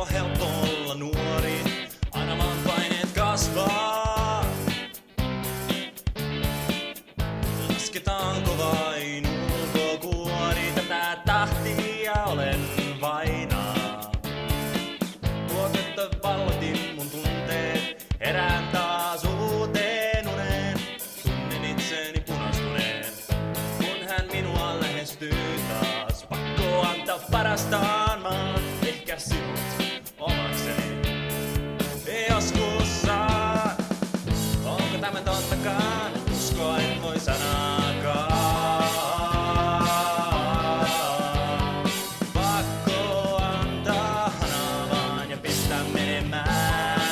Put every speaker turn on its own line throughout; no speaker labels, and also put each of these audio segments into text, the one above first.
oo helppo olla nuori, aina vaan paineet kasvaa. Lasketaanko vain ulkokuori, tätä tahtia olen vainaa. Luotetta vallotin mun tunteet, herään taas uuteen uneen. Tunnen itseni punastuneen, kun hän minua lähestyy taas. Pakko antaa parastaan, mä oon ehkä sinut omakseni. Joskus saan, onko tämä tottakaan? Uskoa en voi sanaakaan. Pakko antaa hanaa vaan ja pistää menemään.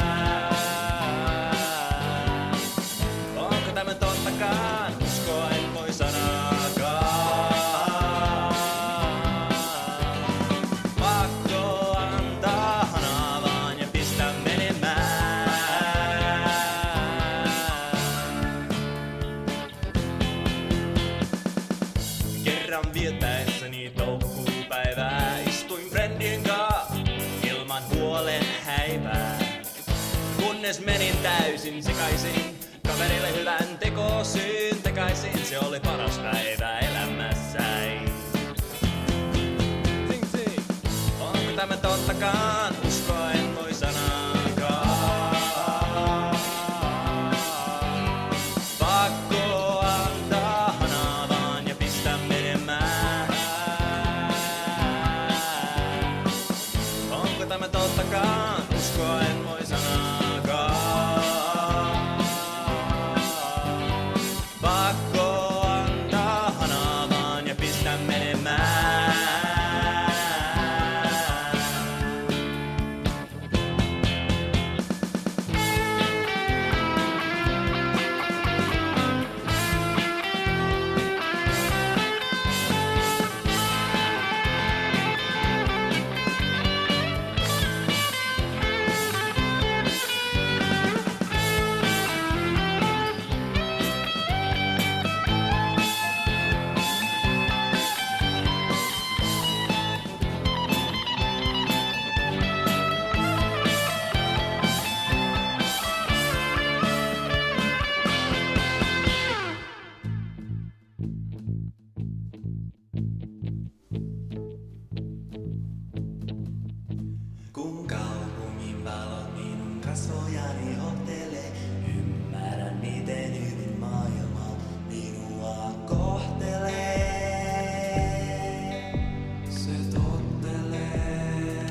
Onko tämä tottakaan? Uskoa en voi sanaakaan. Pakko antaa hanaa vaan ja pistää menemään. Kerran viettäessäni toukokuupäivää istuin friendien kaa ilman huolen häivää. Kunnes menin täysin sekaisin, kaverille hyvän tekosyyn tekaisin. Se oli paras päivä elämässäni. Sing, sing. Onko tämä tottakaan? Uskoa en voi sanaakaan. Pakko antaa hanaa vaan ja pistää menemään. Onko tämä tottakaan? Uskoa en voi sanaakaan. Pakko antaa hanaa vaan ja pistää menemään. Kun kaupungin valot minun kasvojani hohtelee, ymmärrän miten hyvin maailma minua kohtelee. Se tottelee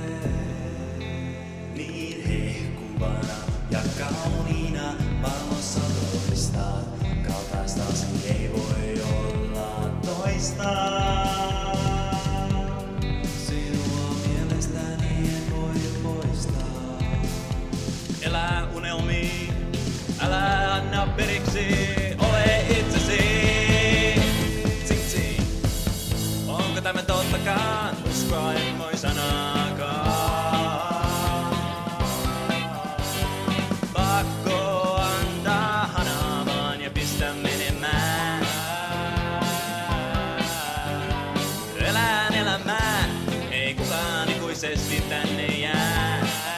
niin hehkuvana ja kauniina valossa loistaa. Kaltaistasi ei voi olla toista. Elää unelmiin, älä anna periksi, ole itsesi. Sing, sing. Onko tämä tottakaan? Uskoa en voi sanaakaan. Pakko antaa hanaa vaan ja pistää menemään. Elän elämää, ei kukaan ikuisesti tänne jää.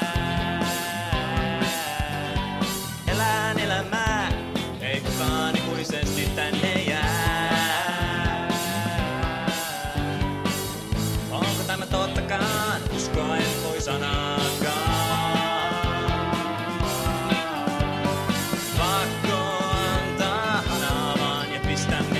Elän elämää, ei kukaan ikuisesti tänne jää. Onko tämä tottakaan? Uskoa en voi sanaakaan. Pakko antaa hanaa vaan ja pistää